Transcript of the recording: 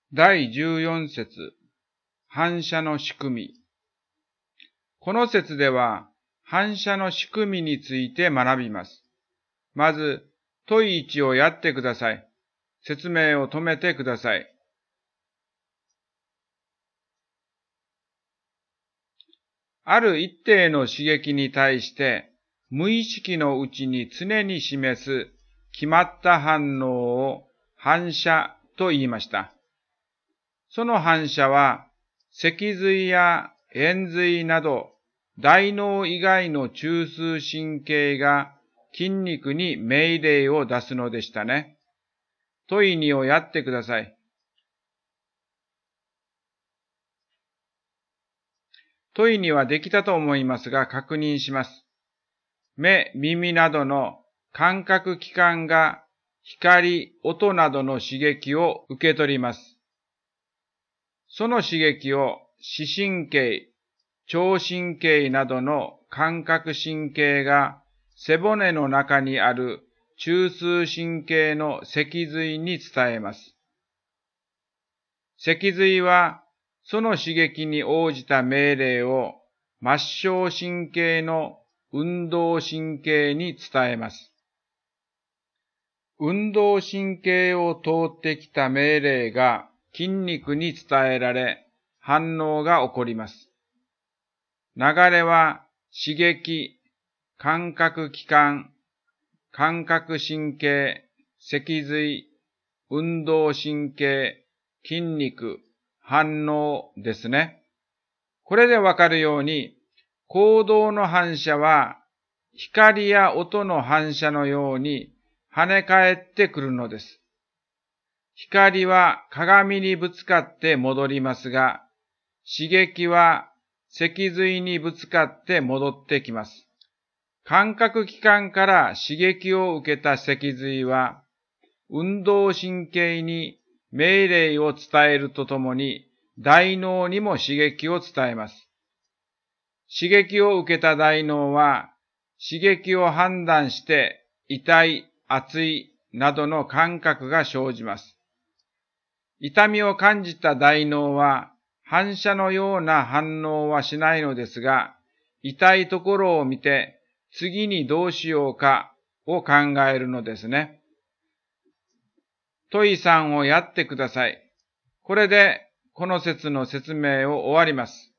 第14節、反射の仕組み。この節では、反射の仕組みについて学びます。まず、問い1をやってください。説明を止めてください。ある一定の刺激に対して、無意識のうちに常に示す決まった反応を反射と言いました。その反射は、脊髄や延髄など、大脳以外の中枢神経が筋肉に命令を出すのでしたね。問い2をやってください。問い2はできたと思いますが確認します。目、耳などの感覚器官が光、音などの刺激を受け取ります。その刺激を視神経、聴神経などの感覚神経が背骨の中にある中枢神経の脊髄に伝えます。脊髄はその刺激に応じた命令を末梢神経の運動神経に伝えます。運動神経を通ってきた命令が筋肉に伝えられ、反応が起こります。流れは刺激、感覚器官、感覚神経、脊髄、運動神経、筋肉、反応ですね。これでわかるように、行動の反射は光や音の反射のように跳ね返ってくるのです。光は鏡にぶつかって戻りますが、刺激は脊髄にぶつかって戻ってきます。感覚器官から刺激を受けた脊髄は、運動神経に命令を伝えるとともに、大脳にも刺激を伝えます。刺激を受けた大脳は、刺激を判断して痛い、熱いなどの感覚が生じます。痛みを感じた大脳は、反射のような反応はしないのですが、痛いところを見て、次にどうしようかを考えるのですね。問い3をやってください。これで、この説の説明を終わります。